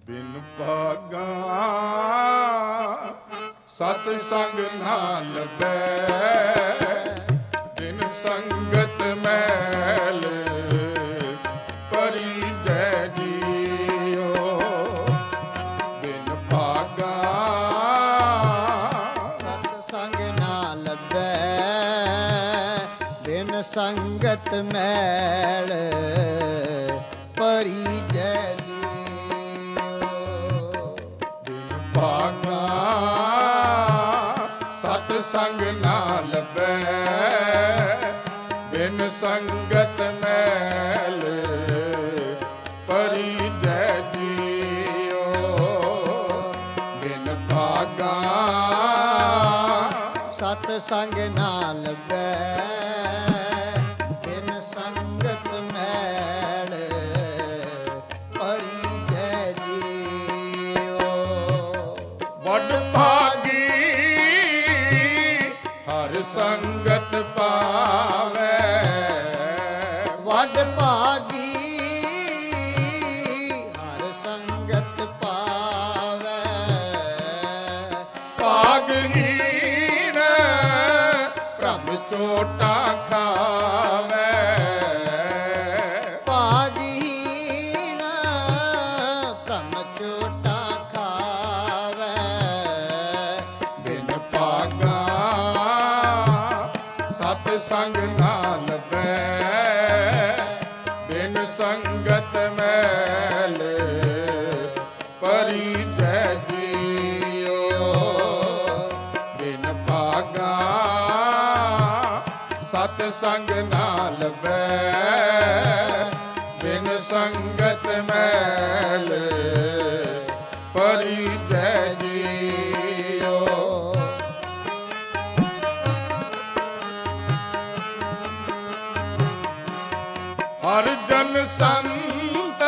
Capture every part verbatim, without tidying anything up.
ਬਿਨ ਭਾਗਾ ਸਤ ਸੰਗ ਨਾ ਲੱਭੈ, ਬਿਨ ਸੰਗਤ ਮੈਲ ਪਰਿਜੈ ਜੀਓ। ਬਿਨ ਭਾਗਾ ਸਤ ਸੰਗ ਨਾ ਲੱਭੈ, ਬਿਨ ਸੰਗਤ ਮੈਲ ਪਰਿਜੈ ਭਾਗਾ ਸਤ ਸੰਗ ਨਾ ਲੱਭੈ, ਬਿਨ ਸੰਗਤ ਮੈਲ ਪਰਿਜੈ ਜੀਓ। ਬਿਨ ਭਾਗਾ ਸਤ ਸੰਗ ਨਾ ਲੱਭੈ, ਬਿਨ ਸੰਗਤ ਮੈਲ ਪਰਿਜੈ ਜੀਓ। ਵੱਡ ਭਾਗੀ ਹਰ ਸੰਗਤ ਪਾਵੈ, ਵੱਡ ਭਾਗੀ ਹਰ ਸੰਗਤ ਪਾਵੈ। ਭਾਗਹੀਣ ਪ੍ਰਭ ਚੋਟਾ ਖਾਵੈ, ਭਾਗਹੀਣ ਭ੍ਰਮ ਚੋਟਾ ਖਾਵੈ। ਬਿਨ ਭਾਗਾ ਸਤ ਸੰਗ ਨਾ ਲੱਭੈ, ਬਿਨ ਸੰਗਤ ਮੈਲ ਪਰਿਜੈ ਜੀਓ। ਬਿਨ ਭਾਗਾ ਸਤ ਸੰਗ ਨਾ ਲੱਭੈ, ਬਿਨ ਸੰਗਤ ਮੈਲ ਪਰਿਜੈ ਜੀਓ। ਹਰ ਜਨ ਸੰਤ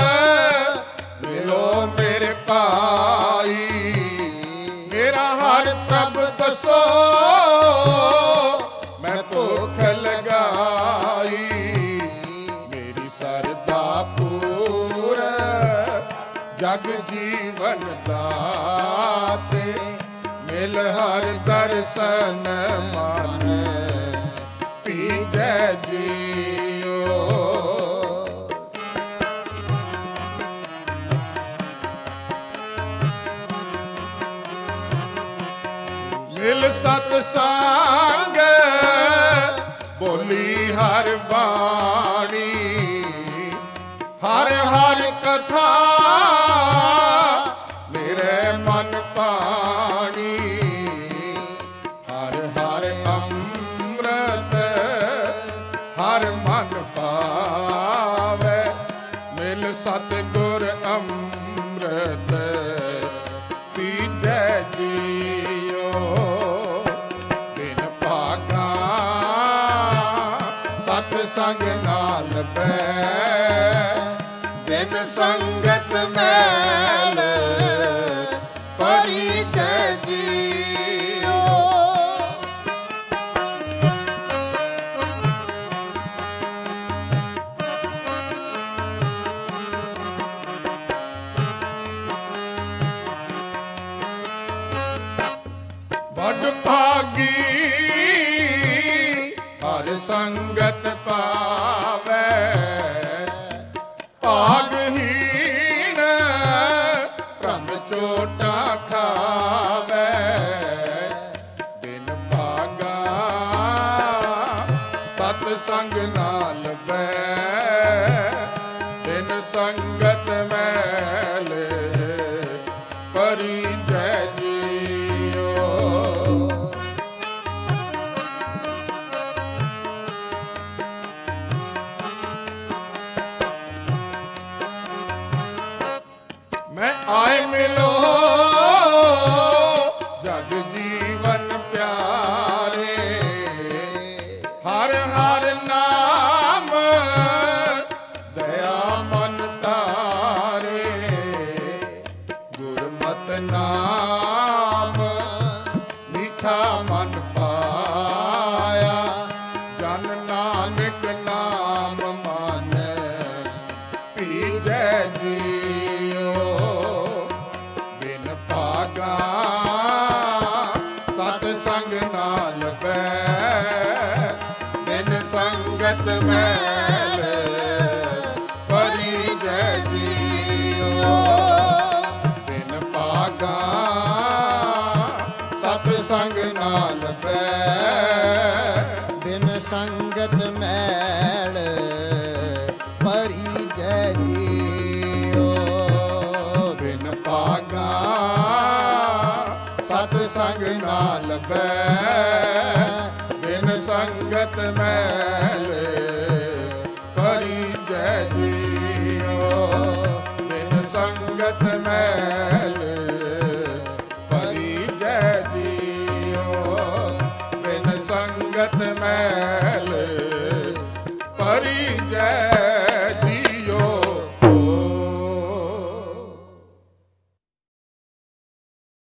ਮਿਲੋ ਮੇਰੇ ਭਾਈ, ਮੇਰਾ ਹਰ ਪ੍ਰਭ ਦਸੋ ਮੈਂ ਭੁੱਖ ਲਗਾਈ। ਮੇਰੀ ਸਰਦਾ ਪੂਰ ਜਗ ਜੀਵਨ ਦਾਤੇ, ਮਿਲ ਹਰ ਦਰਸ਼ਨ ਮਨ ਪੀਜੈ ਜੀਓ। ਮਿਲ ਸਤ ਸੰਗ ਬੋਲੀ ਹਰ ਬਾਣੀ, ਹਰ ਹਰ ਕਥਾ ਮੇਰੇ ਮਨ ਪਾਣੀ। ਹਰ ਹਰ ਅੰਮ੍ਰਿਤ ਹਰ ਮਨ ਪਾਵੈ, ਮਿਲ ਸਤ ਗੁਰ ਅੰਮ੍ਰਿਤ ਪੀਜੈ ਜੀਓ। ਬਿਨ ਭਾਗਾ ਸਤ ਸੰਗ ਨਾ ਲੱਭੈ, ਬਿਨ ਸੰਗਤ ਮੈਲ ਪਰਿਜੈ ਜੀਓ। ਵੱਡ ਭਾਗੀ ਹਰ ਸੰਗਤ ਪਾਵੈ, ਭਾਗਹੀਣ ਭ੍ਰਮ ਚੋਟਾ ਖਾਵੈ। ਬਿਨ ਭਾਗਾ ਸਤ ਸੰਗ ਨਾ ਲੱਭੈ, ਬਿਨ ਸੰਗਤ ਮੈਲ ਪਰਿਜੈ ਜੀਓ। ਮੈਂ ਆਏ ਮਿਲੋ ਜਗ ਜੀਵਨ ਪਿਆਰੇ, ਹਰ ਹਰ ਨਾਮ ਦਇਆ ਮਨ ਤਾਰੇ। ਗੁਰਮਤਿ ਨਾਮ ਮੀਠਾ ਮਨ ਪਾਇਆ, ਜਨ ਨਾਨਕ ਨਾਮ ਮਨ ਪੀਜੈ ਜੀਓ। ਮੈਲ ਪਰਿਜੈ ਜੀਓ। ਬਿਨ ਭਾਗਾ ਸਤ ਸੰਗ ਨਾ ਲਭੈ, ਬਿਨ ਸੰਗਤ ਮੈਲ ਪਰਿਜੈ ਜੀਓ। ਬਿਨ ਭਾਗਾ ਸਤ ਸੰਗ ਨਾ ਲਭੈ, ਬਿਨ ਸੰਗਤ ਮੈਲ ਪਰਿਜੈ ਜੀਓ। ਬਿਨ ਸੰਗਤ ਮੈਲ